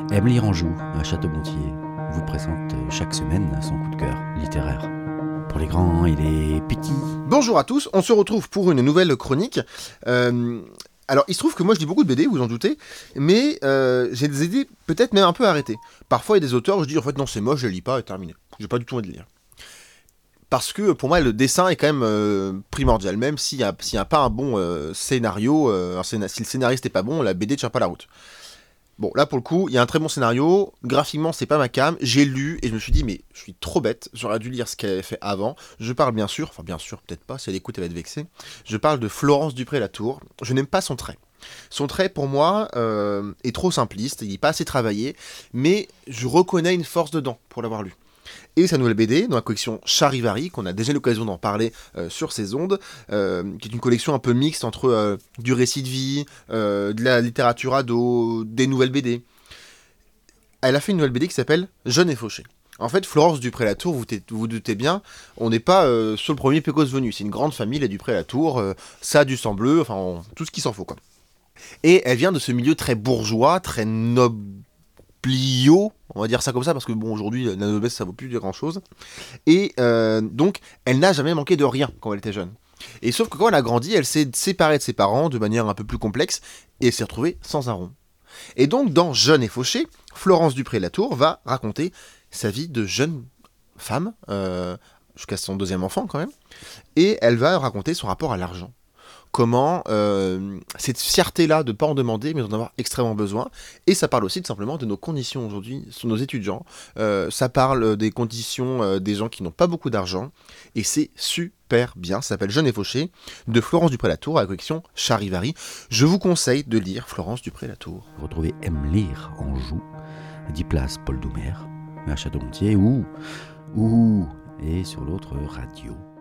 Emily Ranjou, à Château-Gontier, vous présente chaque semaine son coup de cœur littéraire. Pour les grands et les petits. Bonjour à tous, on se retrouve pour une nouvelle chronique. Alors, il se trouve que moi je lis beaucoup de BD, vous en doutez, mais j'ai des idées peut-être même un peu arrêtées. Parfois, il y a des auteurs où je dis en fait non, c'est moche, je les lis pas et terminé. J'ai pas du tout envie de lire. Parce que pour moi, le dessin est quand même primordial, même s'il y a pas un bon scénario, si le scénariste est pas bon, la BD tient pas la route. Bon, là pour le coup, il y a un très bon scénario. Graphiquement, c'est pas ma came. J'ai lu et je me suis dit, mais je suis trop bête. J'aurais dû lire ce qu'elle avait fait avant. Je parle bien sûr, enfin bien sûr, peut-être pas. Si elle écoute, elle va être vexée. Je parle de Florence Dupré-Latour. Je n'aime pas son trait. Son trait, pour moi, est trop simpliste. Il n'est pas assez travaillé. Mais je reconnais une force dedans pour l'avoir lu. Et sa nouvelle BD, dans la collection Charivari, qu'on a déjà eu l'occasion d'en parler sur ces ondes, qui est une collection un peu mixte entre du récit de vie, de la littérature ado, des nouvelles BD. Elle a fait une nouvelle BD qui s'appelle Jeune et fauché. En fait, Florence Dupré-Latour, vous doutez bien, on n'est pas sur le premier Pécos venu. C'est une grande famille, les Dupré-Latour, ça a du sang bleu, enfin, tout ce qu'il s'en faut, quoi. Et elle vient de ce milieu très bourgeois, très noblio, on va dire ça comme ça, parce que bon, aujourd'hui, la noblesse, ça vaut plus grand chose. Et donc, elle n'a jamais manqué de rien quand elle était jeune. Et sauf que quand elle a grandi, elle s'est séparée de ses parents de manière un peu plus complexe, et elle s'est retrouvée sans un rond. Et donc, dans Jeune et fauché, Florence Dupré-Latour va raconter sa vie de jeune femme, jusqu'à son deuxième enfant quand même, et elle va raconter son rapport à l'argent. Comment cette fierté-là de ne pas en demander, mais d'en avoir extrêmement besoin. Et ça parle aussi tout simplement de nos conditions aujourd'hui, sur nos étudiants. Ça parle des conditions des gens qui n'ont pas beaucoup d'argent. Et c'est super bien. Ça s'appelle Jeune et fauché, de Florence Dupré-Latour, à la collection Charivari. Je vous conseille de lire Florence Dupré-Latour. Retrouvez Emily Ranjou, 10 places Paul Doumer, à Château-Gontier ou et sur l'autre radio.